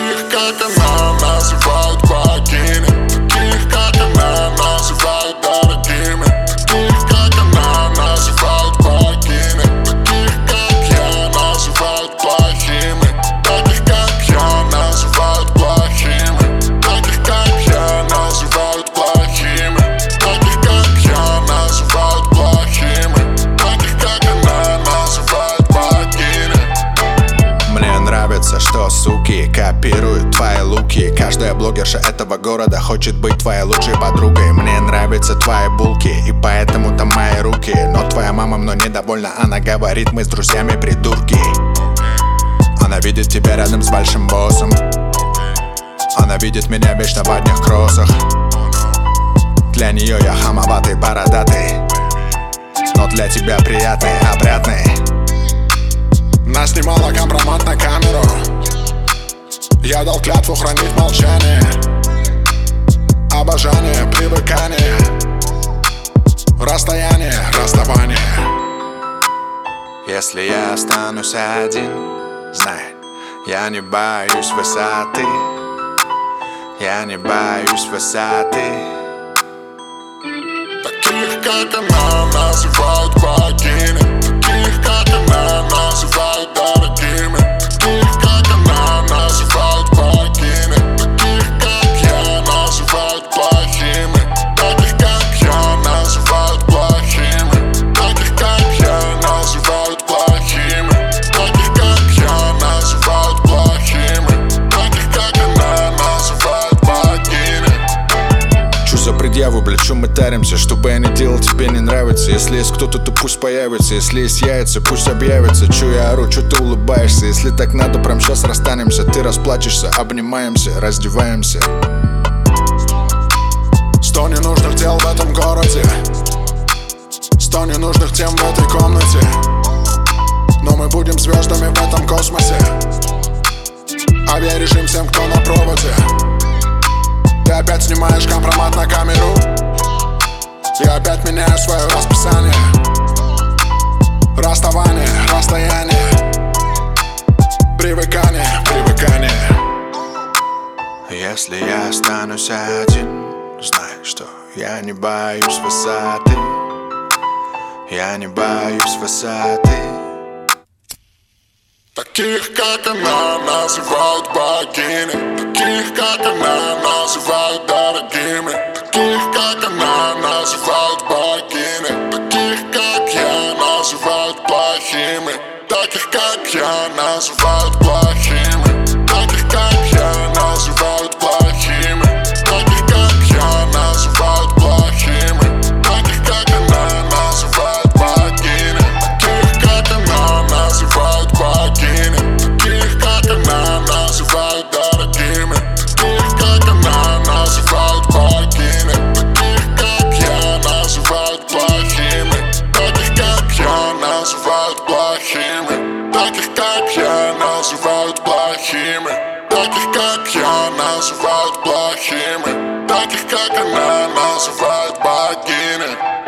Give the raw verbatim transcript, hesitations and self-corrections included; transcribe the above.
Таких, как она, называют богини. Таких, как она, называют дорогими. Таких, как она, называют богини. Таких, как я, называют плохими. Таких, как я, называют плохими. Таких, как я, называют плохими. Таких, как я, называют плохими. Таких, как она, называют богини. Мне нравится, что суки копируют твои луки. Каждая блогерша этого города хочет быть твоей лучшей подругой. Мне нравятся твои булки, и поэтому там мои руки. Но твоя мама мной недовольна, она говорит, мы с друзьями придурки. Она видит тебя рядом с большим боссом. Она видит меня вечно в одних кроссах. Для нее я хамоватый, бородатый, но для тебя приятный, опрятный. Нас снимала компромат на камеру. Я дал клятву хранить молчание. Обожание, привыкание, расстояние, расставание. Если я останусь один, знай, я не боюсь высоты. Я не боюсь высоты. Таких, как она, называют богини. Таких, как она, называют дорогими. Таких, как она, называют богини. Таких, как я, называют плохими. Таких, как я, называют плохими. Таких, как я, называют плохими. Таких, как я, называют плохими. Таких, как она, называют богини. Чё за предъяву, блядь, чё мы таримся? Что бы я ни делал, тебе не нравится. Если есть кто-то, то пусть появится. Если есть яйца, пусть объявится. Чё я ору, чё ты улыбаешься? Если так надо, прям сейчас расстанемся. Ты расплачешься, обнимаемся, раздеваемся. Сто ненужных дел в этом городе. Сто ненужных тем в этой комнате. Но мы будем звездами в этом космосе. Авиарежим всем, кто на проводе. Ты опять снимаешь компромат на камеру. Я опять меняю свое расписание. Расставание, расстояние, привыкание, привыкание. Если я останусь один, знай, что я не боюсь высоты. Я не боюсь высоты. Таких, как она, называют богини. Таких, как она, называют дорогими. Таких, как она, называют богини. Таких, как я, называют плохими. Таких, как я, называют плохими. Таких, как я, называют плохими. Таких, как я, называют плохими. Таких, как она, называют богини. Таких, как она, называют богини. Таких, как она, называют дорогими. Таких, как она, называют богини. Таких, как я, называют плохими. Таких, как я, называют плохими. Таких, как я, называют плохими. Таких, как я, называют плохими. Таких, как она, называют богини.